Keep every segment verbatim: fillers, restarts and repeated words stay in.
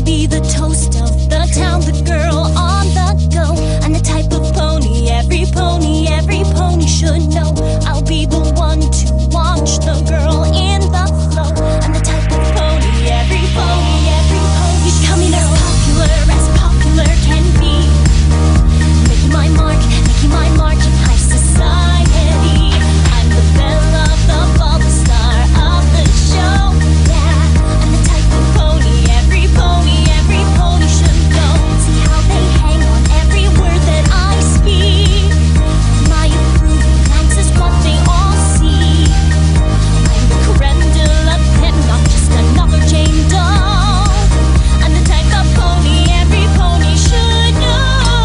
be the toast of the town, the girl on the go. I'm the type of pony every pony, every pony should know. I'll be the one to watch the girl in the flow. I'm the type of pony every pony, every pony becoming as popular as popular can be. Making my mark, making my mark in high society. I'm the belle of the ball, the star of the show. Yeah, I'm the type of pony every pony, every pony should know. See how they hang on every word that I speak. My approving glance is what they all see. I'm the creme de la creme, not just another Jane Doe. I'm the type of pony every pony should know.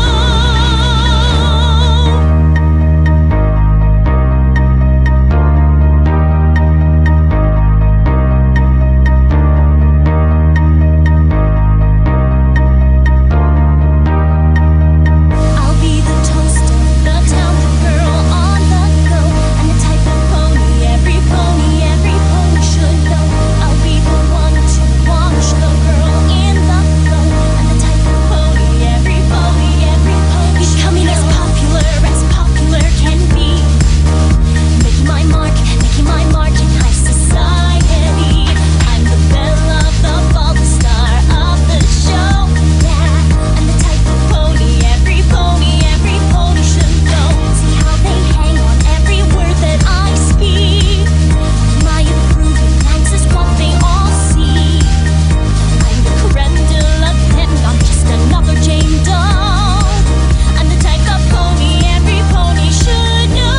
I'll be the toast of the town, the girl on the go. I'm the type of pony every pony, every pony should know. I'll be the one to watch the girl in the flow. I'm the type of pony every pony, every pony becoming as popular as popular can be. Making my mark, making my mark in high society. I'm the belle of the ball, the star of the show. Yeah, I'm the type of pony every pony, every pony should know. See how they hang on every word that I speak. My approving glance is what they all see. I'm the creme de la creme, not just another Jane Doe. I'm the type of pony every pony should know.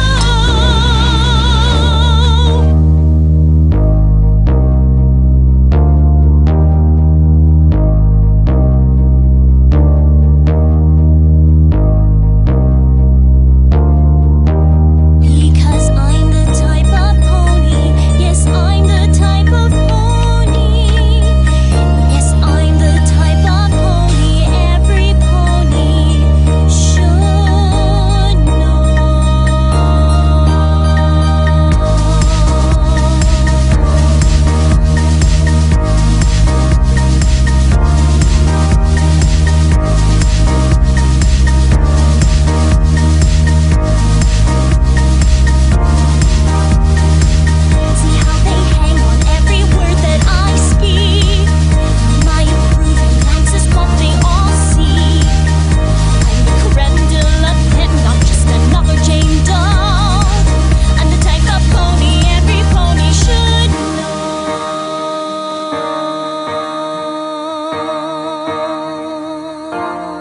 Because I'm the type of pony, yes, I'm the type of pony. Yes, I'm the type of pony every pony should know. See how they hang on every word that I speak. My approving glance is what they all see. I'm the creme de la creme, not just another Jane Doe. I'm the type of pony every pony should know.